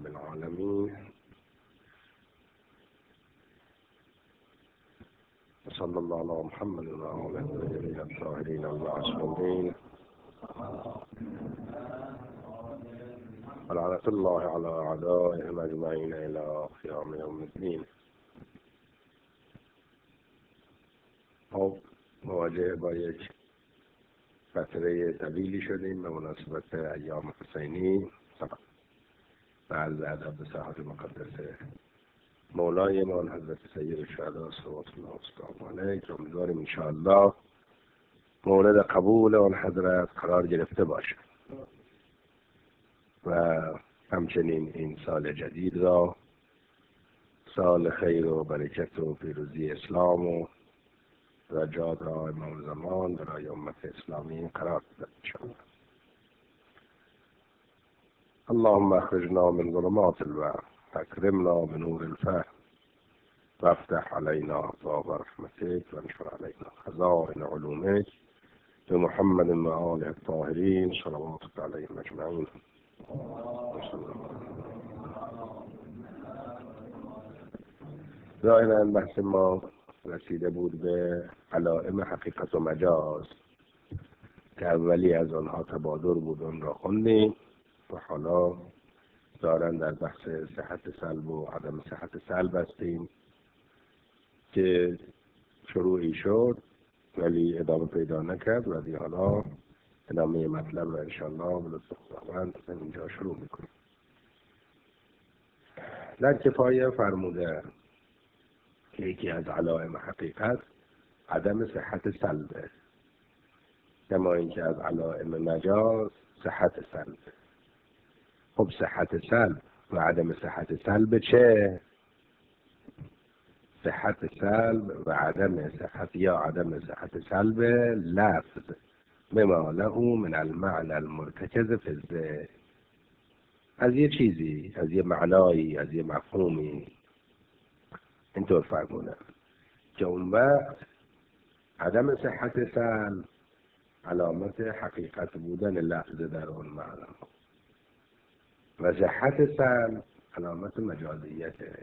رب العالمين، وصلى الله على محمد وعلى آله الطاهرين المعصومين، ولعنة الله على أعدائهم أجمعين إلى قيام يوم الدين. خب مواجه با یک فتره طویلی شدیم به مناسبت ایام حسینی و از ادب صحت مقدسه مولایمان حضرت سید الشهدا صلوات الله علیه که امیدواریم انشاءالله مورد قبول آن حضرت قرار گرفته باشد و همچنین این سال جدید را سال خیر و برکت و پیروزی اسلام و رجات را امام زمان برای امت اسلامی قرار دهد انشاءالله. اللهم اخرجنا من ظلمات الوهم واكرمنا بنور الفهم وافتح علينا ابواب رحمتك وانشر علينا خزائن علومك بمحمد وآله الطاهرين صلواتك عليهم اجمعين. ظاهرا بحث ما رسیده بود به علائم حقیقت و مجاز که اولی از آنها تبادر بود، اون را خوندیم و حالا دارن در بحث صحت سلب و عدم صحت سلب هستیم که شروعی شد ولی ادامه پیدا نکرد و دیگه حالا ادامه مطلب و انشاءالله به لطف خداوند اینجا شروع میکنیم. در کفایه فرموده که یکی از علائم حقیقت عدم صحت سلبه، کما اینکه از علائم مجاز صحت سلب. خب صحت سلب و عدم صحت سلب چه؟ صحت سلب و عدم صحت یا عدم صحت سلب لفظ بما له من المعنى المرتکز فی الذهن، از یه چیزی، از یه معنایی، از یه مفهومی اینطور فرمودن که اون وقت عدم صحت سلب علامت حقیقت بودن لفظ در اون معنا و صحت سلب علامت مجازیته.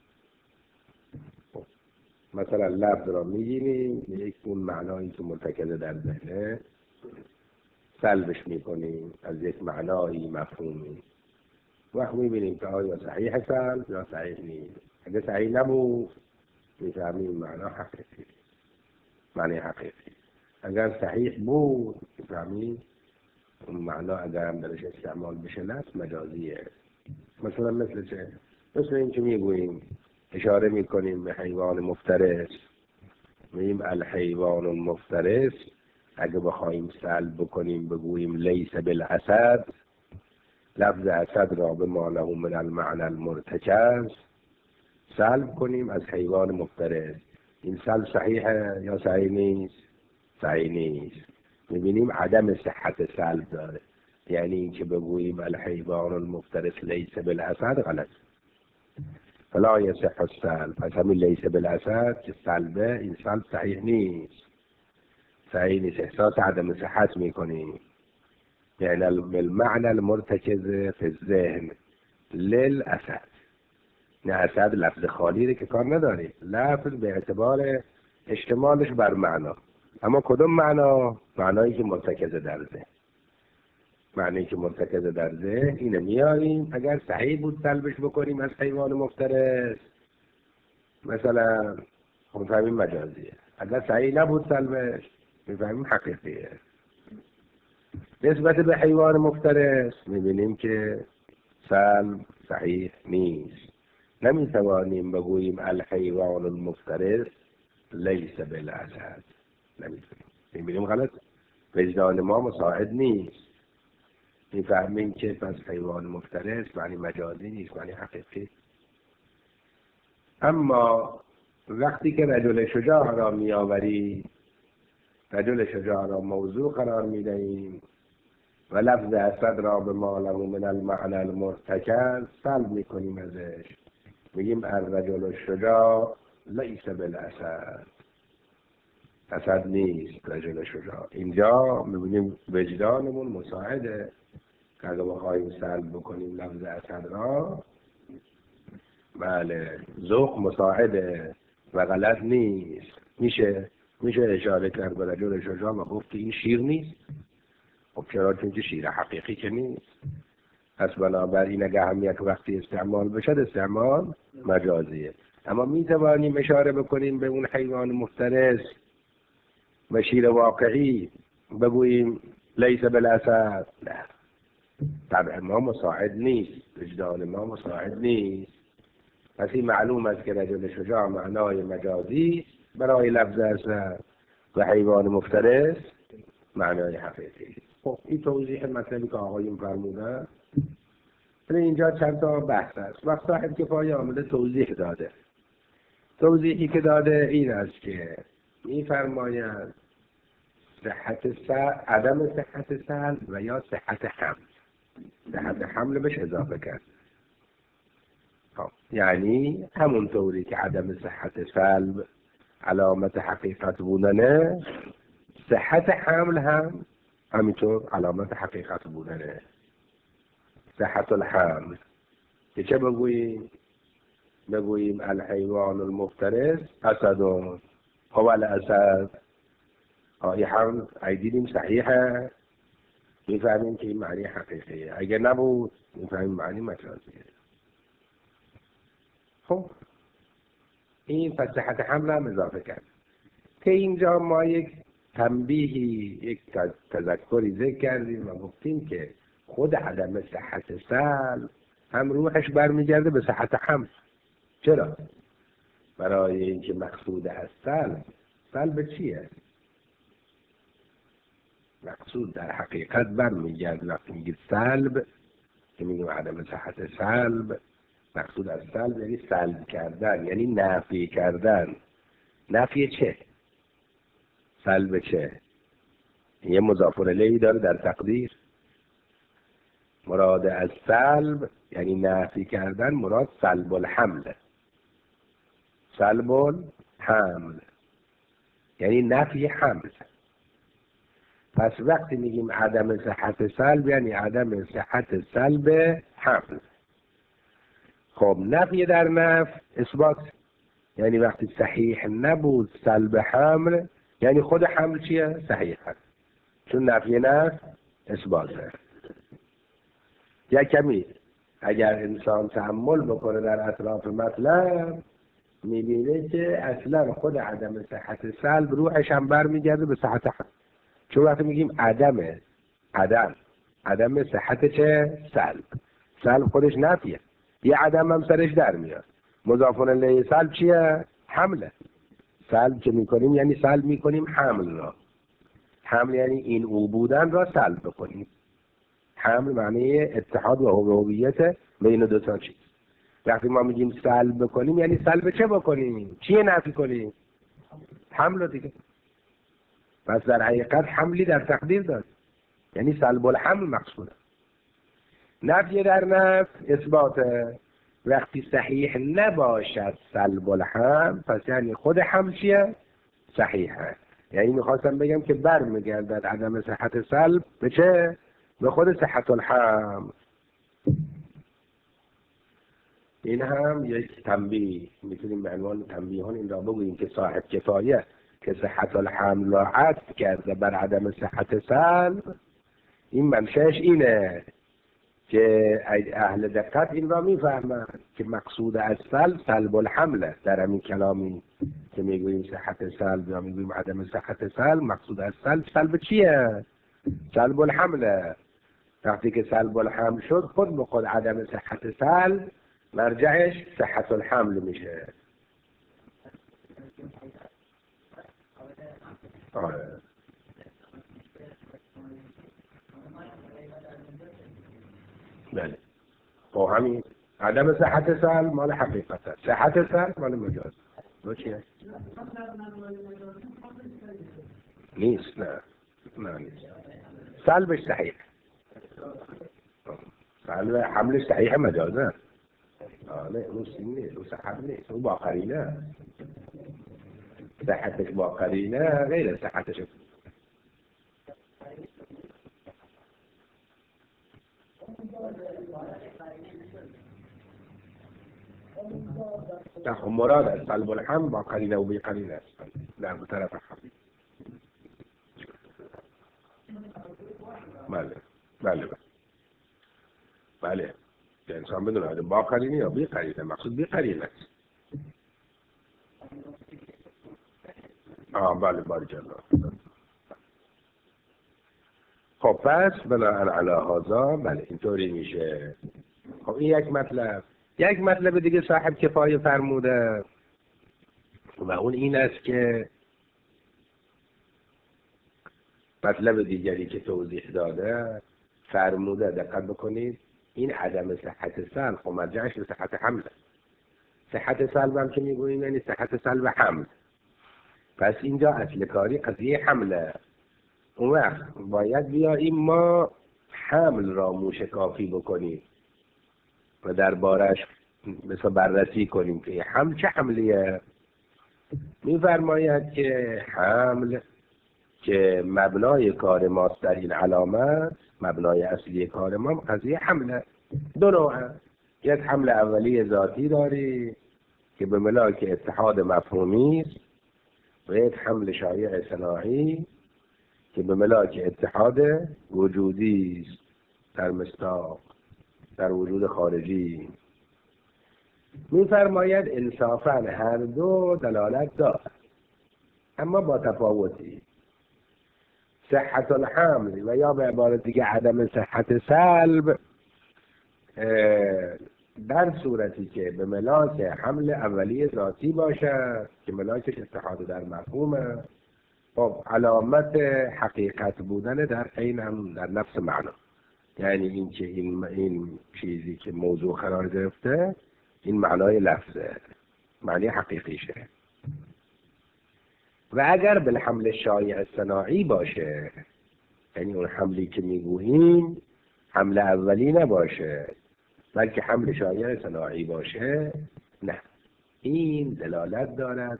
مثلا لفظ را میگیریم یک اون معنایی که مرتکز در ذهنه سلبش میکنیم از یک معنایی مفهومی، وقت میبینیم که آیا صحیح سلب یا صحیح نیست. اگه صحیح نبود میفهمیم معنا حقیقی، معنی حقیقی. اگر صحیح بود میفهمیم اون معنا اگر هم درش استعمال بشه لفظ مجازیه. مثلا مثل چه؟ مثل این که میگوییم اشاره میکنیم به حیوان مفترس، میگیم الحیوان المفترس، اگه بخوایم سلب بکنیم بگوییم لیس بالاسد، لفظ اسد را به ما له من المعنى المرتکز سلب کنیم از حیوان مفترس. این سلب صحیحه یا صحیح نیست؟ صحیح نیست. میبینیم عدم صحت سلب داره، یعنی این که بگوییم الحیوان المفترس لیس بالاسد غلط، فلا یصح السلب. پس همین لیس بالاسد که سلبه، این سلب صحیح نیست، صحیح نیست، احساس عدم صحت میکنیم. یعنی المعنى المرتکز فی الذهن للاسد، نه اسد لفظ خالی رو که کار نداریم، لفظ به اعتبار اشتمالش بر معنا، اما کدوم معنا؟ معنایی که مرتکز در ذهن. معنی که مرتکز در ذهن اینه میاریم، اگر صحیح بود سلبش بکنیم از حیوان مفترس مثلا میفهمیم مجازیه، اگر صحیح نبود سلبش میفهمیم حقیقیه. نسبت به حیوان مفترس میبینیم که سلب صحیح نیست، نمیتوانیم بگوییم الحیوان المفترس لیس بالاسد، نمیتونیم، میبینیم غلط، وجدان ما مساعد نیست. میفهمیم که پس حیوان مفترس معنی مجازی نیست، معنی حقیقی. اما وقتی که رجل شجاع را میآوری، رجل شجاع را موضوع قرار میدهیم و لفظ اسد را به ما له من المعنى المرتکز سلب میکنیم ازش، میگیم الرجل الشجاع لیس بالاسد، اسد نیست رجل شجاع. اینجا میبینیم وجدانمون مساعده که اگه بخواهیم سلب بکنیم لفظ اسد را بله ذوق مساعده و غلط نیست. میشه اشاره کرد به رجل شجاع و گفت که این شیر نیست. خب چرا؟ چون که شیر حقیقی که نیست. پس بنابراین اگه اهمیت وقتی استعمال بشه استعمال مجازیه. اما می توانیم اشاره بکنیم به اون حیوان مفترس و شیر واقعی بگوییم لیس بالاسد. نه، طبع ما مساعد نیست، وجدان ما مساعد نیست. پس این معلوم است که رجل شجاع معنای مجازی برای لفظ اسد و حیوان مفترس معنای حقیقی. خب این توضیح مطلبی که آقایون فرمودن. اینجا چند تا بحث است. وقت صاحب کفایه آمده توضیح داده. توضیحی که داده این است که می‌فرماید عدم صحت سلب و یا صحت حمل. صحت حمل بهش اضافه کرد. خب یعنی همون طوری که عدم صحت سلب علامت حقیقت بودنه، صحت حمل هم همینطور علامت حقیقت بودنه. صحت الحمل که چه بگوییم؟ بگوییم الحیوان المفترس اسد. هو الاسد. این حمل دیدیم صحیحه، میفهمیم که این معنی حقیقیه. اگر نبود میفهمیم معنی مجازیه. خب این پس صحت حمل هم اضافه کرد که اینجا ما یک تنبیهی، یک تذکری ذکر کردیم و گفتیم که خود عدم صحت سلب هم روحش برمیگرده به صحت حمل. چرا؟ برای اینکه مقصود از سلب چیه؟ مقصود در حقیقت برمیگرده وقتی میگید سلب که میگیم عدم صحت سلب، مقصود از سلب یعنی سلب کردن، یعنی نفی کردن. نفی چه؟ سلب چه؟ یه مضاف الیهی داره در تقدیر. مراد از سلب یعنی نفی کردن، مراد سلب الحمل. سلب الحمل یعنی نفی حمل. پس وقتی میگیم عدم صحت سلب یعنی عدم صحت سلب حمل. خب نفی در نفی اثبات، یعنی وقتی صحیح نبود سلب حمل یعنی خود حمل چیه؟ صحیح هست، چون نفی اثباته. یا کمی اگر انسان تأمل بکنه در اطراف مطلب میبینه که اصلا خود عدم صحت سلب روحش هم برمیگرده به صحت حمل. چون وقتی میگیم عدم صحت چه؟ سلب خودش نفیه، یه عدم هم سرش در میاد. مضاف الیه سلب چیه؟ حمله. سلب که میکنیم یعنی سلب میکنیم حمل را. حمل یعنی این او بودن را سلب بکنیم. حمل معنی اتحاد و هویت بین دو تا چیز. وقتی ما میگیم سلب بکنیم یعنی سلب چه بکنیم؟ چیه نفی کنیم؟ حمل دیگه. پس در حقیقت حملی در تقدیر داره، یعنی سلب الحمل مقصوده. نفی در نفی اثباته. وقتی صحیح نباشد سلب الحمل پس یعنی خود حمل چیه؟ صحیحه. یعنی میخواستم بگم که برمیگردد عدم صحت سلب به چه؟ به خود صحت الحمل. این هم یک تنبیه، میتونیم به عنوان تنبیهان این را بگوییم که صاحب کفایه که صحت الحمل را عطف کرده بر عدم صحت سلب، این منشأش اینه که اهل دقت این را میفهمند که مقصود از سلب الحمله. در همین کلامی که میگوییم صحت سلب یا میگوییم عدم صحت سلب، مقصود از سلب چیه؟ سلب الحمله. وقتی که سلب الحمل شد خود به خود عدم صحت سلب مرجعش صحت الحمل میشه. بله. خب همین عدم صحت سلب مال حقیقت است، صحت سلب مال مجاز. دو چیه؟ نیست. نه نیست. سلبش صحیح، سلب حملش صحیح مجازه. نه اون سین نیست، اون صحت نیست، اون با قرینه. صحتش با قرینه غیر صحتش. نه مراد از سلب الحمل با قرینه و بی قرینه است. نه به طرف حمل. بله بله بله که انسان بدونه با قرینه یا بی قرینه. مقصود بی قرینه است. بله بارک الله. خب پس بناهن علی هذا بله اینطوری میشه. خب این یک مطلب دیگه صاحب کفایه فرموده و اون این است که مطلب دیگری که توضیح داده فرموده، دقت بکنید، این عدم صحت سلب خب مرجعش به صحت حمله. صحت سلب هم که میگوییم یعنی صحت سلب حمل. پس اینجا اصل کاری قضیه حمله. اون وقت باید بیاییم ما حمل را موشکافی بکنیم و دربارش مثلا بررسی کنیم که حمل چه حملیه. میفرماید که حمل که مبنای کار ماست در این علامت، مبنای اصلی کار ما قضیه حمله. دو نوعه. یک حمل اولی ذاتی داری که به ملاک اتحاد مفهومی است و یک حمل شایع صناعی که به ملاک اتحاد وجودی است در مصداق، در وجود خارجی. می‌فرماید انصافاً هر دو دلالت دارد اما با تفاوتی. صحت الحمل و یا به عبارت دیگه عدم صحت سلب در صورتی که به ملاک حمل اولی ذاتی باشد که ملاکش اتحاد در مفهومه، خب علامت حقیقت بودن در عین هم در نفس معنا. یعنی این که این چیزی که موضوع قرار گرفته این معنای لفظه، معنی حقیقیشه. و اگر بالحمل شایع صناعی باشه، یعنی اون حملی که میگوییم حمل اولی نباشه بلکه حمل شایع صناعی باشه، نه، این دلالت دارد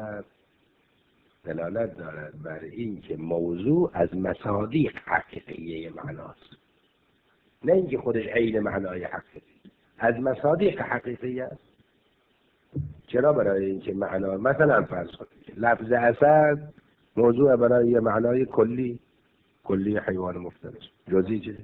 بر این که موضوع از مصادیق حقیقیه معناست، نه اینکه خودش عین معنای حقیقی، از مصادیق حقیقی است. چرا؟ برای اینکه معنا مثلا فرض کنید لفظ اسد موضوع برای یه معنای کلی حیوان مفترس، جزئی چه؟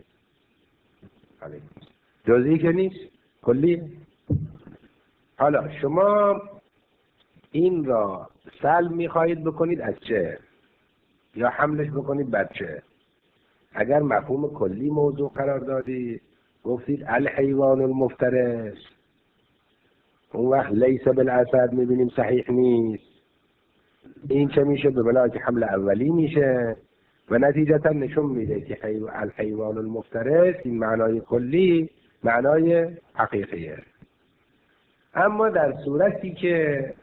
جزئی که نیست، کلی. حالا شما این را سلب میخواهید بکنید از چه؟ یا حملش بکنید بر چه؟ اگر مفهوم کلی موضوع قرار دادید گفتید الحیوان المفترس، اون وقت لیس بالاسد میبینیم صحیح نیست. این چه میشه؟ به ملاک حمل اولی میشه و نتیجتا نشون میده که الحیوان المفترس این معنای کلی معنای حقیقیه. اما در صورتی که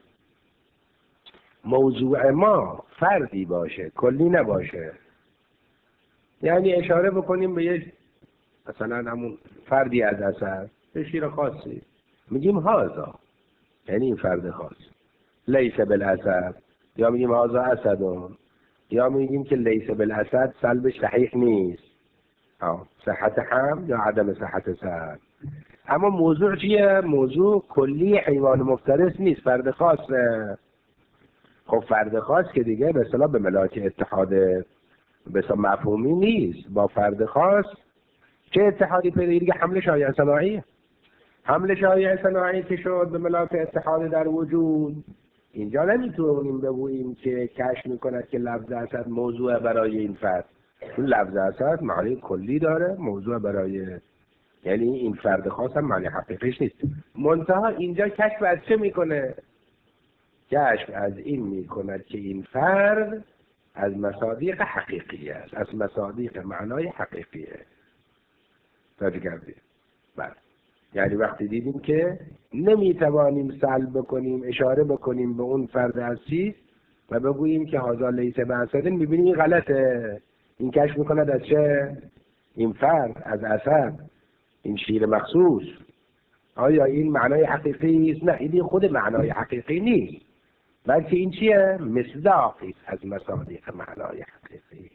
موضوع ما فردی باشه کلی نباشه، یعنی اشاره بکنیم به یک مثلا همون فردی از اسد، به شیر خاصی، میگیم هازا، یعنی این فرد خاص، لیس بالاسد، یا میگیم هازا اسدون، یا میگیم که لیس بالاسد سلبش صحیح نیست، صحت حمل یا عدم صحت سلب. اما موضوع چیه؟ موضوع کلی حیوان مفترس نیست، فرد خاصه. خب فرد خاص که دیگه به اصطلاح به ملاک اتحاد به اصطلاح مفهومی نیست با فرد خاص. چه اتحادی پیدا دیگه؟ حمل شایع صناعی. حمل شایع صناعی که شد به ملاک اتحاد در وجود، اینجا نمیتونیم بگوییم که کشف میکند که لفظ اسد موضوع برای این فرد. این لفظ اسد معنی کلی داره، موضوع برای، یعنی این فرد خاص هم معنی حقیقیش نیست. منتها اینجا کشف از چه میکنه؟ کشف از این میکند که این فرد از مصادیق حقیقی است، از مصادیق معنای حقیقیه. توجه کردید؟ بله. یعنی وقتی دیدیم که نمیتوانیم سلب بکنیم، اشاره بکنیم به اون فرد اصلی و بگوییم که هذا لیس باسد، میبینیم این غلطه. این کشف میکند از چه؟ این فرد از اسد، این شیر مخصوص، آیا این معنای حقیقی است؟ نه، این خود معنای حقیقی نیست، بلکه این چیه؟ مصداقی از مصادیق معنای حقیقی.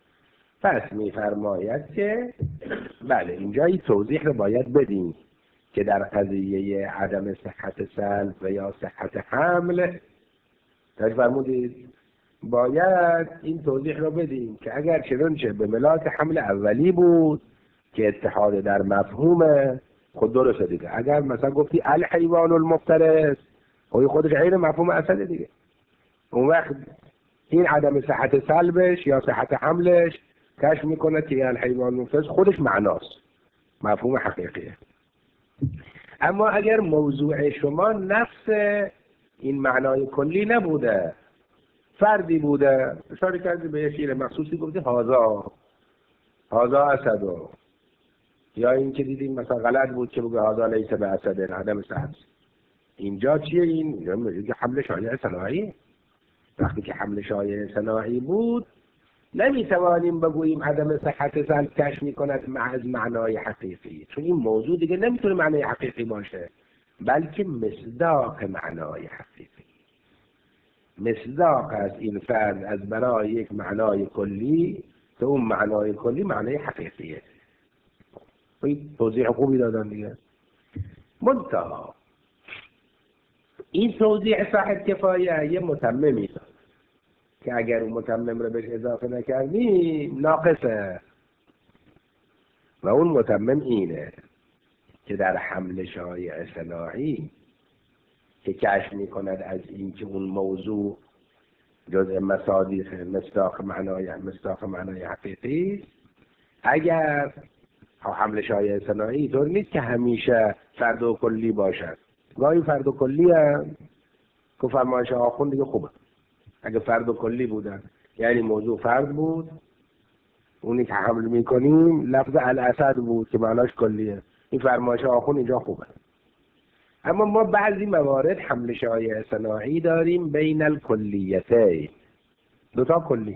پس میفرماید که بله اینجا این توضیح رو باید بدیم که در قضیه عدم صحت سلب و یا صحت حمل تاش فرمودید باید این توضیح رو بدیم که اگر چنانچه به ملاک حمل اولی بود که اتحاد در مفهومه خود درسته دیگه. اگر مثلا گفتی الحیوان المفترس خودش عین مفهوم اصله دیگه، اون وقت این عدم صحت سلبش یا صحت حملش کشف میکنه که الحیوان المفترس خودش معناست، مفهوم حقیقیه. اما اگر موضوع شما نفس این معنای کلی نبوده، فردی بوده، اشاره کردی به یه شیر مخصوصی گفتی هازا اسدو، یا این که دیدیم مثلا غلط بود که بگه هازا لیسه به اسد، عدم صحت. اینجا چیه؟ این میگه حمل شایع صناعی. وقتی که حمل شایع صناعی بود نمیتوانیم بگوییم عدم صحت سلب کشف میکند از معنای حقیقی، چون این موضوع دیگه نمیتونه معنای حقیقی باشه، بلکه مصداق معنای حقیقی. مصداق است این فرد از برای یک معنای کلی که اون معنای کلی معنای حقیقیه. این توضیح خوبی دادن دیگه. منتها این توضیح صاحب کفایه یه متممی داد که اگر اون متمم رو بهش اضافه نکردیم ناقصه، و اون متمم اینه که در حمل شایع صناعی که کشف میکند از این که اون موضوع جزء مصادیق مصداق معنای حقیقی، اگر حمل شایع صناعی طور نیست که همیشه فرد و کلی باشد، گاهی فرد و کلی هم که فرمایش آخوند دیگه خوبه. اگه فرد و کلی بودن یعنی موضوع فرد بود، اونی که حمل میکنیم لفظ الاسد بود که معناش کلیه، این فرمایش آخوند اینجا خوبه. اما ما بعضی موارد حمل شایع صناعی داریم بین الکلیتین، دوتا کلی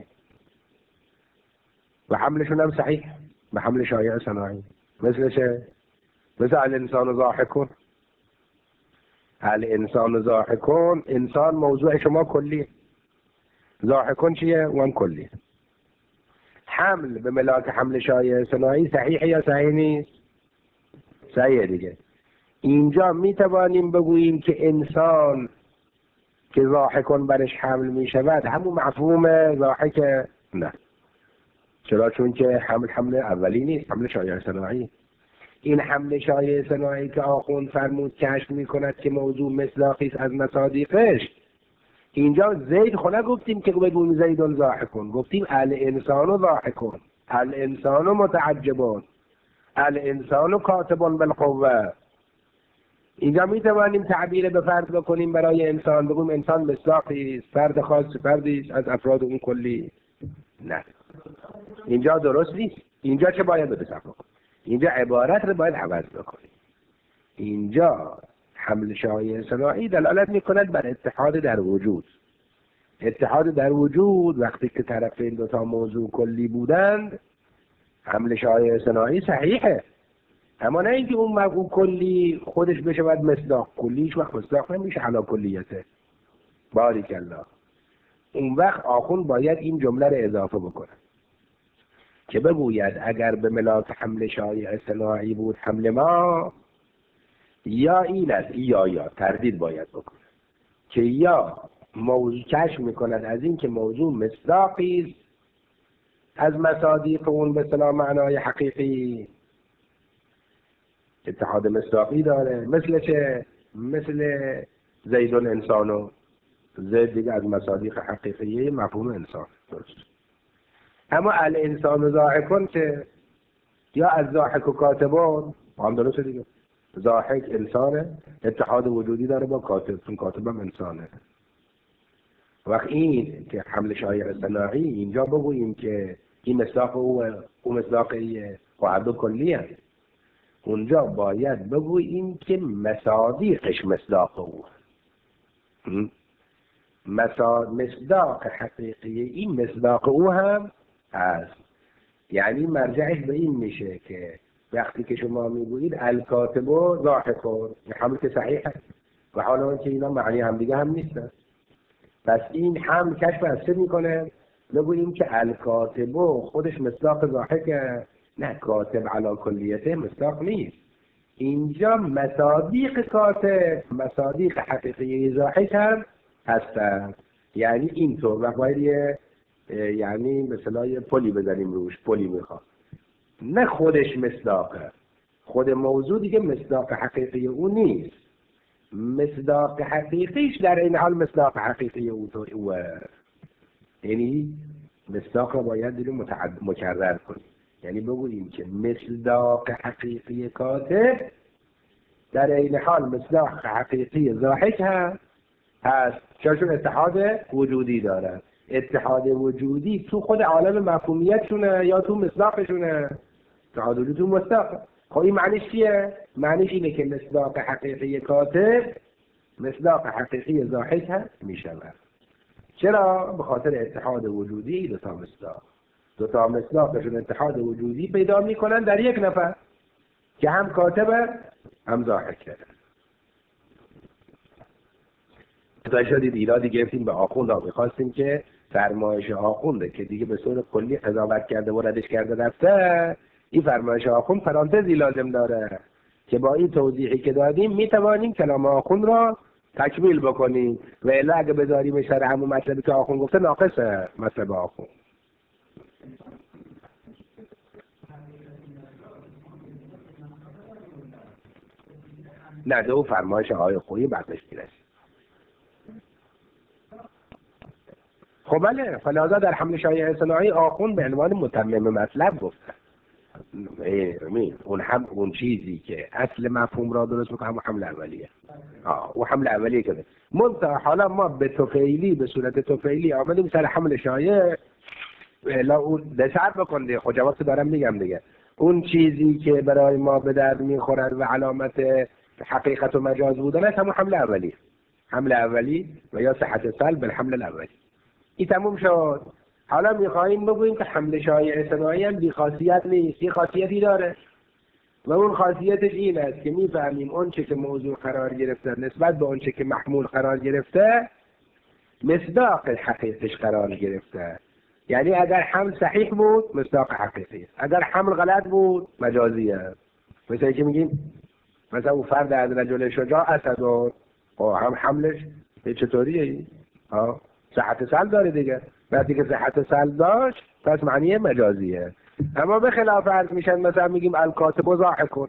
و حملشون هم صحیح به حمل شایع صناعی. مثل چه؟ مثل الانسان ضاحکون. الانسان ضاحکون، انسان موضوع شما کلی، ضاحکون چیه؟ اون کلی. حمل به ملاک حمل شایع صناعی صحیح یا صحیح نیست؟ صحیح دیگه. اینجا می توانیم بگوییم که انسان که ضاحکون برش حمل می شود همون مفهوم ضاحک؟ نه. چرا؟ چون که حمل اولی نیست، حمل شایع صناعی. این حمل شایع صناعی که آخوند فرمود کشف می کند که موضوع مصداقی است از مصادیقش، اینجا زید خود گفتیم که بگوییم زید ضاحکون، گفتیم الانسان ضاحکون، الانسان متعجبون، الانسان کاتب بالقوه. اینجا می توانیم تعبیر به فرد بکنیم برای انسان، بگویم انسان مصداقی است، فرد خاص فردی است از افراد اون کلی؟ نه، اینجا درست نیست. اینجا چه باید بتصرف کنیم؟ اینجا عبارت رو باید عوض بکنیم. اینجا حمل شایع صناعی دلالت میکند بر اتحاد در وجود. اتحاد در وجود وقتی که طرفین دوتا موضوع کلی بودند حمل شایع صناعی صحیحه، اما نه اینکه اون موضوع کلی خودش بشه باید مصداق. کلیش وقت مصداق نمیشه علا کلیته. بارک الله. اون وقت آخوند باید این جمله رو اضافه بکنه که بگوید اگر به ملاک حمل شایع صناعی بود حمل ما، یا این است یا تردید باید بکنه که یا موضوع کشف میکند از این که موضوع مصداقی است از مصادیق اون به اصطلاح معنای حقیقی، اتحاد مصداقی داره. مثل چه؟ مثل زید انسانو، زید دیگه از مصادیق حقیقیه مفهوم انسان درست. اما الانسان ضاحکون که یا از ضاحک و کاتبون هم درسته دیگه. ضاحک انسانه، اتحاد وجودی داره با کاتب، چون کاتب هم انسانه. وقت این که حمل شایع صناعی اینجا بگوییم که این مصداق او مصداقیه و هر دو کلیه، اونجا باید بگوییم که مصادیقش مصداق او، مصداق حقیقی این مصداق او هم هست. یعنی مرجعش به این میشه که وقتی که شما میگویید الکاتب و ضاحکون، حمل که صحیحه و حالا که اینا معنی هم دیگه هم نیستن، پس این حمل کشف از چه میکنه؟ بگوییم که الکاتب خودش مصداق ضاحکه، نه کاتب علا کلیته مصداق نیست. اینجا مصادیق کاتب مصادیق حقیقی ضاحک هم هستن. یعنی اینطور و باید یعنی مثلا یه پلی بزنیم روش، پلی میخواد نه خودش مصداقه، خود موضوع دیگه مصداق حقیقی او نیست، مصداق حقیقیش در این حال مصداق حقیقی او یعنی مصداق رو باید دیگه مکرر کنیم. یعنی بگوییم که مصداق حقیقی کاتب در این حال مصداق حقیقی ضاحک هست چون اتحاد وجودی دارن. اتحاد وجودی تو خود عالم مفهومیتشونه یا تو مصداقشونه؟ اتحاد وجودی تو مصداق. خب این معنیش چیه؟ معنیش اینه که مصداق حقیقی کاتب مصداق حقیقی ضاحک هست میشود. چرا؟ به خاطر اتحاد وجودی دو تا مصداقشون اتحاد وجودی پیدا میکنن در یک نفر که هم کاتبه هم ضاحکه. تا شدید ایرادی گرفتیم به آخوند ها، میخواستیم که فرمایش آخونده که دیگه به صورت کلی قضاوت کرده و ردش کرده رفته، این فرمایش آخوند پرانتزی لازم داره که با این توضیحی که دادیم میتوانیم کلام آخوند را تکمیل بکنیم و الا اگه بذاریم سر همون مطلبی که آخوند گفته ناقصه مطلب آخوند. نه دو فرمایش آقای خویی بعدش میرسیم. خب بله، فلذا در حمل شایع صناعی آخوند به عنوان متمم مطلب گفته. اون چیزی که اصل مفهوم را درست میکنه همون حمل اولیه. او حمل اولیه که منتها حالا ما به طفیلی به صورت طفیلی آمدیم سر حمل شایع. الا اون دسر بکنده خود جواب دارم میگم دیگه. اون چیزی که برای ما به درد میخورد و علامت حقیقت و مجاز بودن است همون حمل اولی. حمل اولی و یا صحت سلب بالحمل الاولی. این تموم شد. حالا میخواییم بگوییم که حمل شایع صناعی هم بی خاصیت نیست، یه خاصیتی داره و اون خاصیتش این است که میفهمیم اون چه که موضوع قرار گرفته نسبت به اون چه که محمول قرار گرفته مصداق حقیقیش قرار گرفته. یعنی اگر حمل صحیح بود مصداق حقیقی، اگر حمل غلط بود مجازیه. مثل که میگیم مثلا اون فرد از رجل شجاع اسدون هم حملش چطوریه؟ صحت سلب داره دیگه. وقتی که صحت سلب داشت پس معنی مجازیه. اما به خلاف عرض میشن مثلا میگیم الکاتب ضاحکون،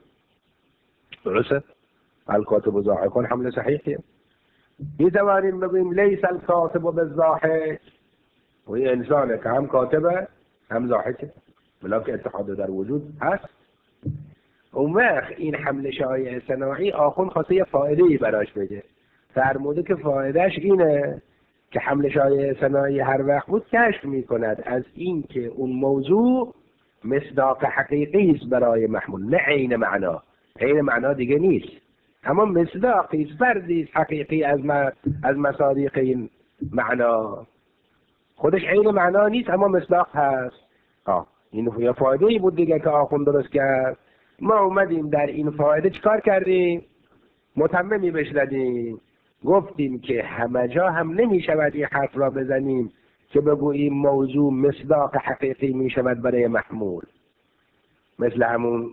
درسته؟ الکاتب ضاحکون حمل صحیحیه. میتوانیم بگیم لیس الکاتب بالضاحک، و این انسانه که هم کاتبه هم ضاحکه، بلا که اتحاد در وجود هست. اون وقت این حمل شایع صناعی آخوند خواسته یه فایده‌ای براش بگه، فرموده که فایدهش اینه که حمل شایع صناعی هر وقت بود کشف میکند از این که اون موضوع مصداق حقیقی است برای محمول، نه عین معنا. عین معنا دیگه نیست، اما مصداقی است، فردی است حقیقی از مصادیق این معنا. خودش عین معنا نیست اما مصداق هست. این یه فایده‌ای بود دیگه که آخوند درست کرد. ما اومدیم در این فایده چیکار کردیم؟ متممی بهش دادیم. گفتیم که همه جا هم نمی شود این حرف را بزنیم که بگوییم موضوع مصداق حقیقی می شود برای محمول. مثل همون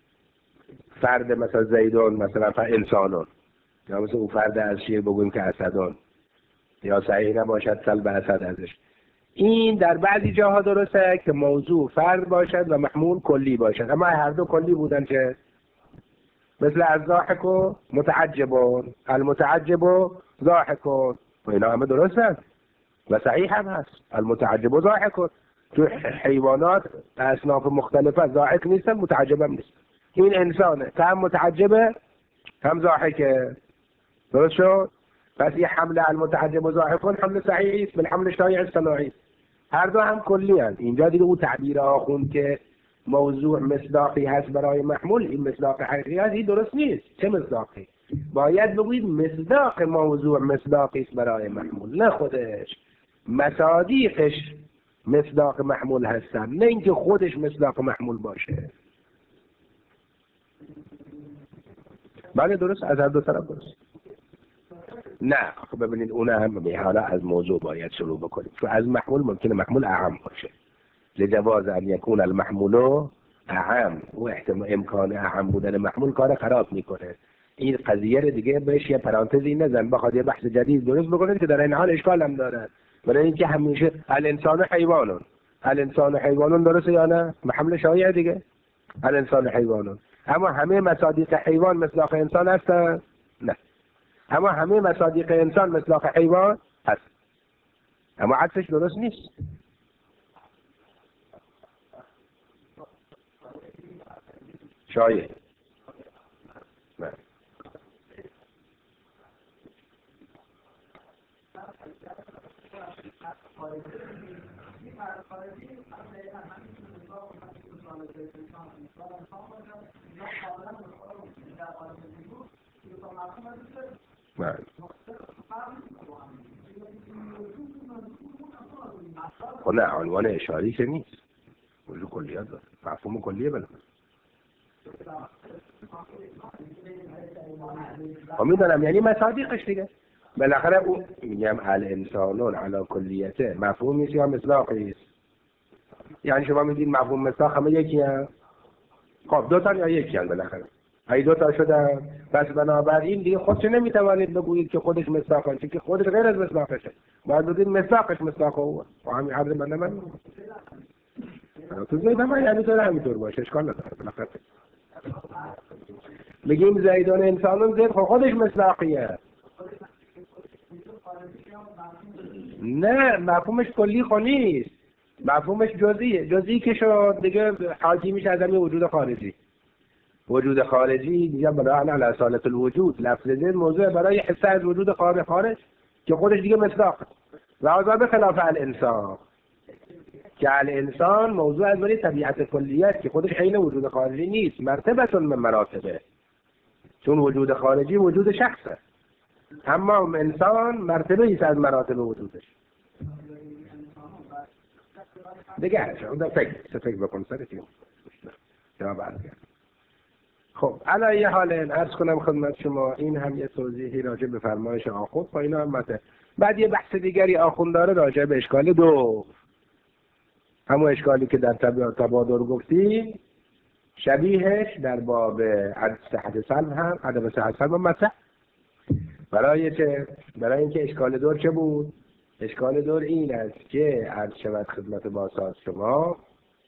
فرد مثلا زیدون مثلا انسانون، یا مثل اون فرد از شیر بگوییم که اسدون، یا صحیح نباشد سلب اسد ازش. این در بعضی جاها درسته که موضوع فرد باشد و محمول کلی باشد، اما هر دو کلی بودن که مثل الضاحک و متعجبون، المتعجب و ضاحکون، و اینا همه درسته و صحیح هم هست. المتعجب و ضاحکون تو حیوانات اصناف مختلفه ضاحک نیستن متعجب هم نیست. این انسانه که هم متعجبه هم ضاحکه، درست شد؟ پس یه حمل المتعجب و ضاحکون حمل صحیحی است بل حمل شایع صناعی. هر دو هم کلی هست. اینجا دیگه او تعبیر آخوند که موضوع مصداقی هست برای محمول، این مصداق حقیقی هست، این درست نیست. چه مصداقی؟ باید بگوید مصداق موضوع مصداقی است برای محمول، نه خودش. مصادیقش مصداق محمول هستن، نه اینکه خودش مصداق محمول باشه. بله درست، از هر دو طرف درست. نه خب ببینید اون هم حالا از موضوع باید شروع بکنیم، چون از محمول ممکنه محمول اهم باشه. لجواز ان یکون المحمول اعم و امکان اعم بودن محمول کار خراب میکنه. این قضیه رو دیگه بهش یه پرانتزی نزن، بخواد یه بحث جدید درست بکنه که در این حال اشکال هم داره. برای اینکه همیشه الانسان حیوانون، الانسان حیوانون درسته یا نه؟ محمل شایع دیگه الانسان حیوانون. اما همه مصادیق حیوان مصداق انسان هستن؟ نه. اما همه مصادیق انسان مصداق حیوان هست. اما عکسش درست نیست. شایع. نه. نه عنوان اشاری که نیست، موضوع کلیات داره، مفهوم کلیه بله. میدونم یعنی مصادیقش دیگه بالاخره اون میگم الانسانون علی کلیته مفهوم نیست یا مصداقی است. یعنی شما میگید مفهوم مصداق همه یکی هست. خب دو تا یا یکی هست بالاخره. ای دو تا شدن پس بنابراین دیگه خودش نمیتوانید بگویید که خودش مصداقه، چون که خودش غیر از مصداقشه. باید بگید مصداقش مصداق او. و همین عرض من تو زید من یعنی تو همینطور باشه اشکال نداره بالاخره. میگیم زیدان انسانون زید خودش مصداقیه. نه مفهومش کلی نیست، مفهومش جزئیه. جزئی که شد دیگه حاکی میشه از همین وجود خارجی. وجود خارجی دیگه برای علی اصالت الوجود لفظ زید موضوع برای حصه از وجود خارج که خودش دیگه مصداق و آزاد خلاف الانسان که الانسان موضوع از ولی طبیعت کلیت که خودش عین وجود خارجی نیست، مرتبه من مراتبه، چون وجود خارجی وجود شخصه اما انسان مرتبه ایست از مراتب وجودش دیگه. شما فکر بکن سرتیم جواب برگرد. خب علی حال عرض کنم خدمت شما این هم یه توضیحی راجع به فرمایش آخوند با اینا هم مته. بعد یه بحث دیگری آخوند داره راجع به اشکال دو، همون اشکالی که در تبادر گفتیم شبیهش در باب صحت سلب هم عدم صحت سلب مطرح. برای اینکه اشکال دور چه بود؟ اشکال دور این است که عرض شود خدمت باساز شما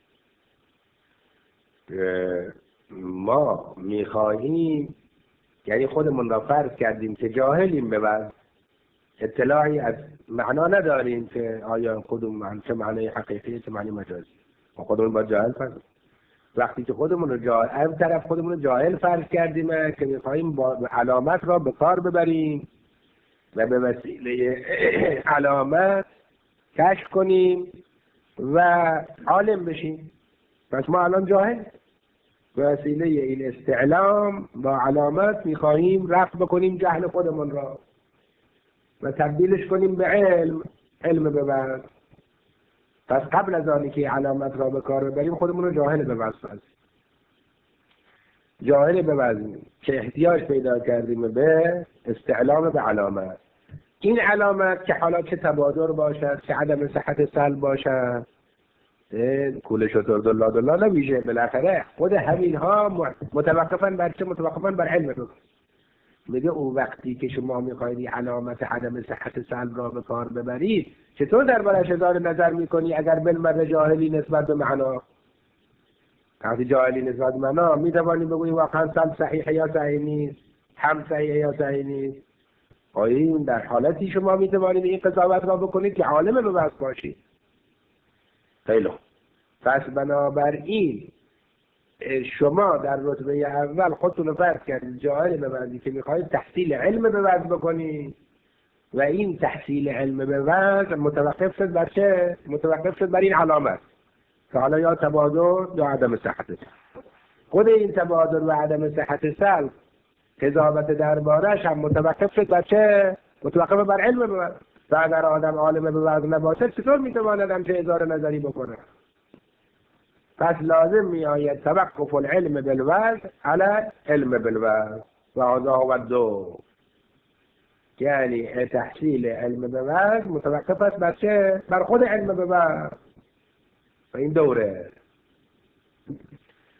ما میخواهیم یعنی خودمون را فرض کردیم که جاهلیم به وضع، اطلاعی از معنا نداریم که آیا کدوم چه معنی حقیقی چه معنی مجازی. ما خودمون با جاهل فرض وقتی که خودمون رو جاهل طرف خودمون رو جاهل فرض کردیم که میخواهیم با علامت را به کار ببریم و به وسیله علامت کشف کنیم و عالم بشیم. پس ما الان جاهل به وسیله این استعلام با علامت میخواهیم رفع بکنیم جهل خودمون را و تبدیلش کنیم به علم ببرد. پس قبل از آنی که علامت را به کار ببریم خودمون رو جاهل ببرد، جاهل ببریم که احتیاج پیدا کردیم به استعلام به علامت. این علامت که حالا چه تبادر باشد چه عدم صحت سلب باشد کول شطور دلا نمیشه، بالاخره خود همین ها متوقفاً بر چه؟ متوقفاً بر علم رو. میگه اون وقتی که شما میخواید علامت عدم صحت سلب را به کار ببرید چطور دربارش اظهار نظر میکنی اگر بالمره جاهلی نسبت به معنا؟ وقتی جاهلی نسبت به معنا میتوانی بگویی واقعا سلب صحیح یا صحیح نیست، هم صحیح یا صحیح نیست. این در حالتی شما میتوانید این قضاوت را بکنید که عالم به بحث باشید. خیلی پس بنابراین شما در رتبه اول خودتون رو فرض کردید جاهل به وضعی که میخواهید تحصیل علم به وضع بکنید و این تحصیل علم به وضع متوقف شد بر چه؟ متوقف شد بر این علامت که حالا یا تبادر یا عدم صحت سلب. خود این تبادر و عدم صحت سلب قضاوت دربارش هم متوقف شد بر چه؟ متوقف بر علم به وضع. و اگر آدم عالم به وضع نباشد چطور میتواند هم چه اظهار نظری بکنه؟ پس لازم می آید توقف العلم بالوضع على علم بالوضع و هذا هو الدور. یعنی تحصیل علم به وضع متوقف است بر چه؟ بر خود علم به وضع. و این دوره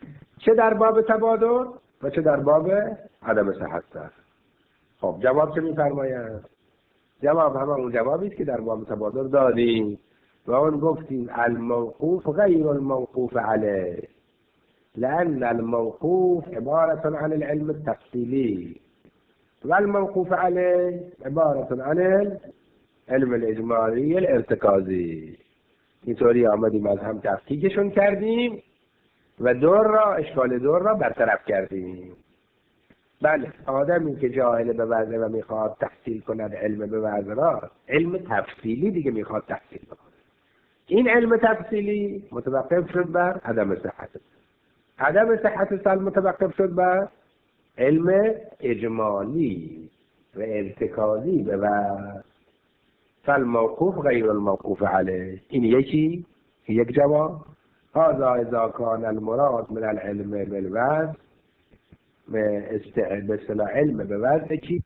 چه در باب تبادل و چه در باب عدم صحت سلب. خب جواب چه می‌فرمایند؟ جواب همون جوابی است که در باب تبادل دادیم و اون گفتیم الموقوف غیر الموقوف علیه، لأن الموقوف عبارة عن العلم التفصيلي والموقوف عليه عبارة عن العلم الإجمالي الارتكازي. اینطوری آمدیم از هم تفکیکشون کردیم و اشکال دور را برطرف کردیم. بله، آدمی که جاهل به وضع و میخواد تحصیل کند علم به وضع را، علم تفصیلی دیگه میخواد تحصیل کند. این علم تفصیلی متوقف شد بر عدم صحت، عدم صحت سلب متوقف شد بر علم اجمالی و ارتکازی به وضع. فالموقوف غیر الموقوف علیه. این یک جواب. هذا اذا كان المراد من العلم بالوضع به اصطلاح علم به وضع چی؟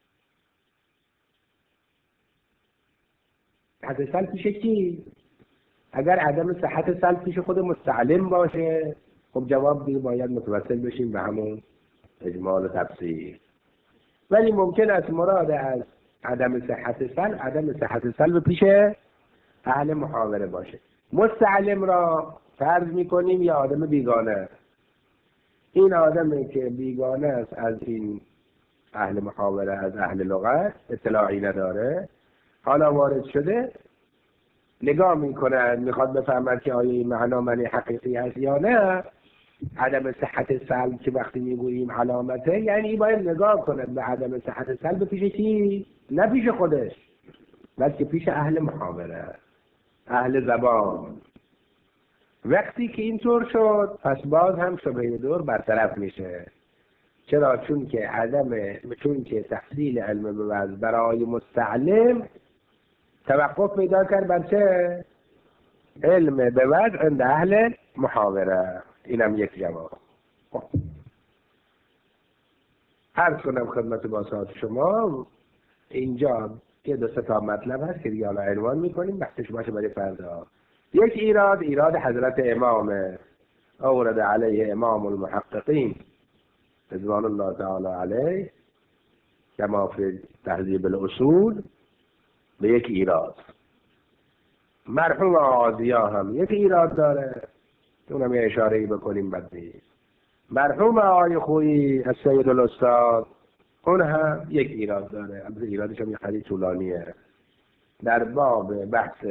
صحت سلب پیش کی؟ اگر عدم صحت سلب پیش خود مستعلم باشه، خب جواب دیگه باید متوسل بشیم به همون اجمال و تفصیل. ولی ممکن است مراد از عدم صحت سلب پیش اهل محاوره باشه. مستعلم را فرض میکنیم یا آدم بیگانه. این آدمی که بیگانه است از این اهل محاوره، از اهل لغت، اطلاعی نداره، حالا وارد شده، نگاه میکنه، میخواد بفهمد که آیا این معنا معنی حقیقی هست یا نه. عدم صحت سلب که وقتی میگوییم علامته، یعنی باید نگاه کند به عدم صحت سلب پیش کی؟ نه پیش خودش، بلکه پیش اهل محاوره، اهل زبان. وقتی که اینطور شد، پس باز هم شبهه دور برطرف میشه. چرا؟ چون که تحصیل علم به وضع برای مستعلم توقف پیدا کرد بر چه؟ علم به وضع عند اهل محاوره. اینم یک جواب. عرض کنم خدمت باسات شما، اینجا یه دو سه تا مطلب هست که دیگه حالا عنوان میکنیم، وقتش باشه برای فردا. یک ایراد حضرت امام اورد علیه امام المحققین رضوان الله تعالی علیه کما فی تهذیب الاصول، به یک ایراد. مرحوم آزیا هم یک ایراد داره، اونم یه اشاره‌ای بکنیم بعد نیست. مرحوم آقای خویی السید الاستاد، اون هم یک ایراد داره، البته ایرادش هم یه خیلی طولانیه، در باب بحث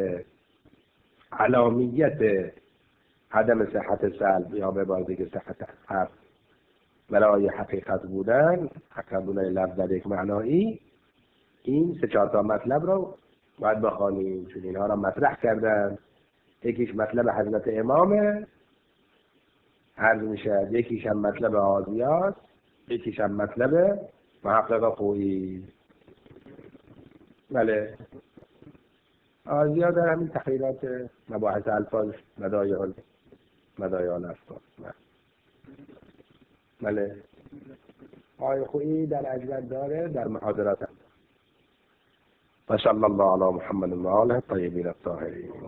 علامیت عدم صحت سلب یا به بازی که صحت حق برای حقیقت بودن لفظ در یک معنایی. این سه چهار تا مطلب رو باید بخوانیم، چون اینها را مطرح کردن. یکیش مطلب حضرت امامه عرض میشه، یکیش هم مطلب آزیاست، یکیش هم مطلب محقق خویی. بله، آزیا در همین تحریرات مباحث الفاظ مدایان الفاظ. بله، آقای خویی در اجود داره، در محاضرات هم. و صلی الله علی محمد و آله الطیبین الطاهرین.